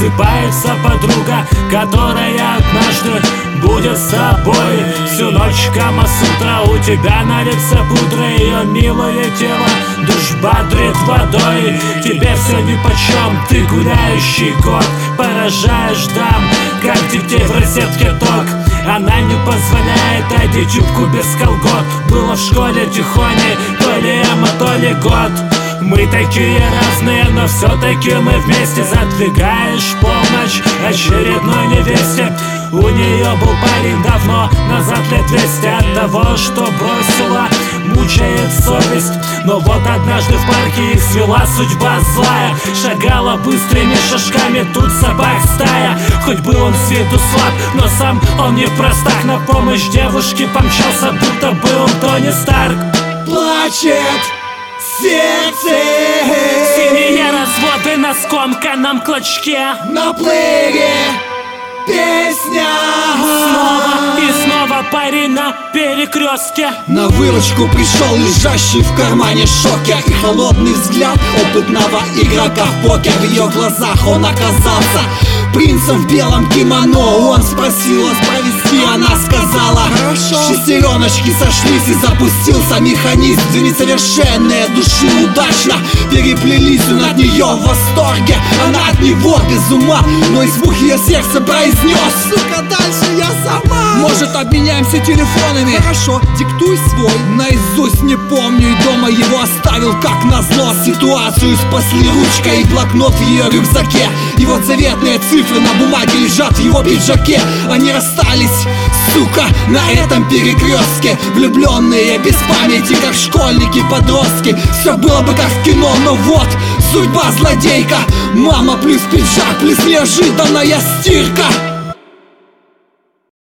просыпается подруга, которая однажды будет с тобой всю ночь. Камасутра, у тебя на лице пудра, ее милое тело душ бодрит водой. Тебе все нипочем, ты гуляющий кот, поражаешь дам, как детей в розетке ток. Она не позволяет одеть юбку без колгот. Было в школе тихоней, то ли эмо, то ли год. Мы такие разные, но все-таки мы вместе. Задвигаешь помощь очередной невесте. У нее был парень давно назад, лет 200. От того, что бросила, мучает совесть. Но вот однажды в парке их свела судьба злая. Шагала быстрыми шажками, тут собак стая. Хоть был он с виду слаб, но сам он не в простах. На помощь девушке помчался, будто бы он Тони Старк. Плачет сердце, синие разводы на скомканном клочке. на плеере песня. Снова и снова парень на перекрестке. На выручку пришел лежащий в кармане шокер и холодный взгляд опытного игрока в покер. В ее глазах он оказался принцем в белом кимоно. Он спросил провести, она сказала хорошо. Шестереночки сошлись и запустился механизм. Две несовершенные души удачно переплелись. Он от нее в восторге, она от него без ума. Но из двух ее сердце произнес: сука, дальше я сама. Может, обменяемся телефонами? Хорошо, диктуй свой. Наизусть не помню и дома его оставил как назло. Ситуацию спасли ручка и блокнот в ее рюкзаке. И вот заветные цифры на бумаге лежат в его пиджаке. Они расстались, сука, на этом перекрестке. Влюбленные без памяти, как школьники-подростки. Все было бы как в кино, но вот судьба злодейка. Мама плюс пиджак плюс неожиданная стирка.